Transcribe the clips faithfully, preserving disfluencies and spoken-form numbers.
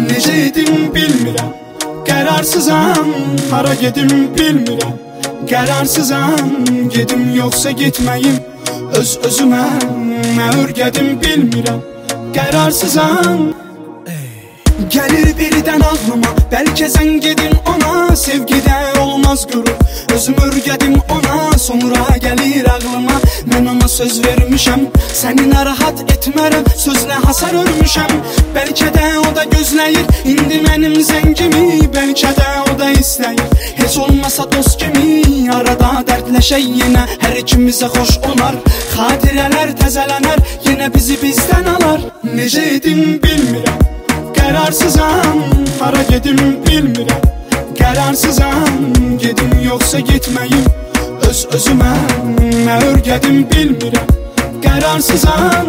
necə edim bilmirəm. Qərarsızam, hara gedim bilmirəm. Qərarsızam, gedim yoxsa getməyim. Öz özümə nə örgədim bilmirəm. Qərarsızam. Gəlir birdən ağlıma, bəlkə sən gedin ona. Sevgidə olmaz qürur, özüm örgədim ona. Sonra gəlir ağlıma, mən ona söz vermişəm. Səni narahat etmərəm, sözlə hasar örmüşəm. Bəlkə də o da gözləyir, indi mənim zəngimi. Bəlkə də o da istəyir, heç olmasa dost kimi. Arada dərdləşək yenə, hər ikimizə xoş olar. Xatirələr təzələnər, yenə bizi bizdən alar. Necə edim bilmirəm. Qərarsızam, hara gedim bilmirəm. Qərarsızam, gedim yoxsa getməyim. Öz özümə nə örgədim bilmirəm. Qərarsızam.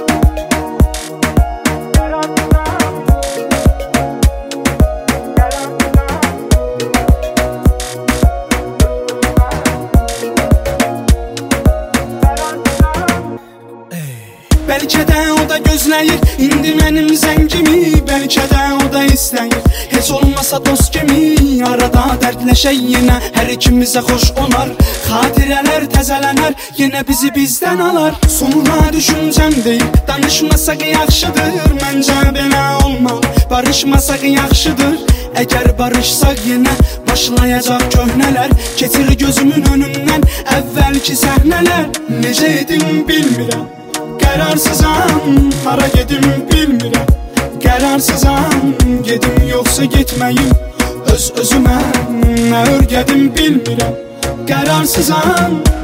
Bəlkə də o da gözləyir, indi mənim zəngimi. Bəlkə də o da istəyir, heç olmasa dost kimi. Arada dərdləşək yenə, hər ikimizə xoş olar. Xatirələr təzələnər, yenə bizi bizdən alar. Sonra düşüncəm deyil, danışmasaq yaxşıdır. Məncə belə olmalı, barışmasaq yaxşıdır. Əgər barışsaq yenə, başlayacaq köhnələr. Keçir gözümün önündən əvvəlki səhnələr. Necə edim bilmirəm. Qərarsızam, hara gedim bilmirəm. Qərarsızam, gedim yoxsa getməyim. Öz özümə nə örgədim bilmirəm. Qərarsızam.